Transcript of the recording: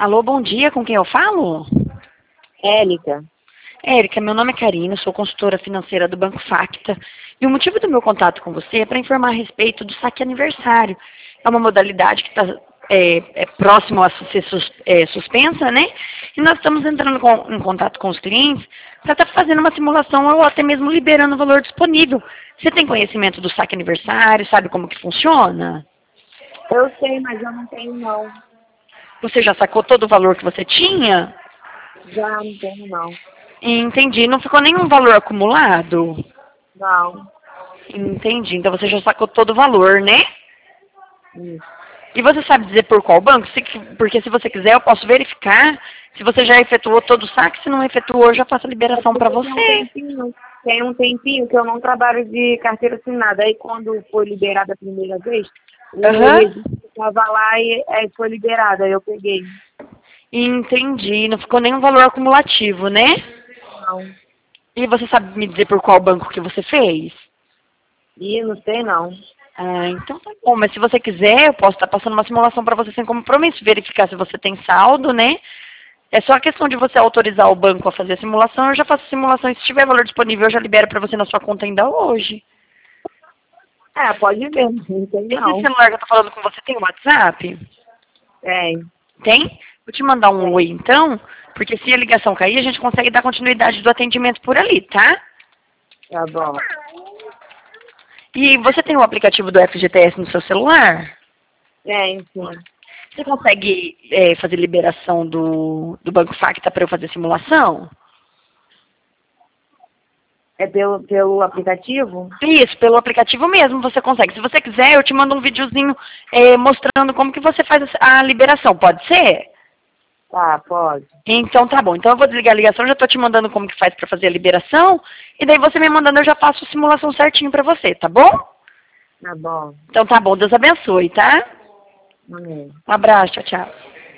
Alô, bom dia, com quem eu falo? Élica. Érica, meu nome é Karina, sou consultora financeira do Banco Facta. E o motivo do meu contato com você é para informar a respeito do saque aniversário. É uma modalidade que está próximo a ser suspensa, né? E nós estamos entrando em contato com os clientes para estar fazendo uma simulação ou até mesmo liberando o valor disponível. Você tem conhecimento do saque aniversário? Sabe como que funciona? Eu sei, mas eu não tenho não. Você já sacou todo o valor que você tinha? Já não tenho não. Entendi. Não ficou nenhum valor acumulado? Não. Entendi. Então você já sacou todo o valor, né? Isso. E você sabe dizer por qual banco? Porque se você quiser, eu posso verificar se você já efetuou todo o saque. Se não efetuou, eu já faço a É liberação para porque você. tem um tempinho que eu não trabalho de carteira assinada. Aí quando foi liberada a primeira vez, o Aham. registro estava lá e aí foi liberado. Aí eu peguei. Entendi. Não ficou nenhum valor acumulativo, né? Não. E você sabe me dizer por qual banco que você fez? E não sei não. Ah, então tá bom. Mas se você quiser, eu posso estar passando uma simulação para você sem compromisso, verificar se você tem saldo, né? É só a questão de você autorizar o banco a fazer a simulação. Eu já faço a simulação e se tiver valor disponível, eu já libero para você na sua conta ainda hoje. É, pode ver, não tem Esse não. celular que eu tô falando com você tem WhatsApp? Tem. Tem? Vou te mandar um oi Tem. então, porque se a ligação cair, a gente consegue dar continuidade do atendimento por ali, tá? Tá bom. E você tem o aplicativo do FGTS no seu celular? Tem, sim. Você consegue fazer liberação do Banco Facta para eu fazer simulação? É pelo aplicativo? Isso, pelo aplicativo mesmo você consegue. Se você quiser, eu te mando um videozinho mostrando como que você faz a liberação, pode ser? Tá, pode. Então tá bom. Então eu vou desligar a ligação, já tô te mandando como que faz para fazer a liberação, e daí você me mandando eu já faço a simulação certinho para você, tá bom? Tá bom. Então tá bom, Deus abençoe, tá? Amém. Um abraço, tchau, tchau.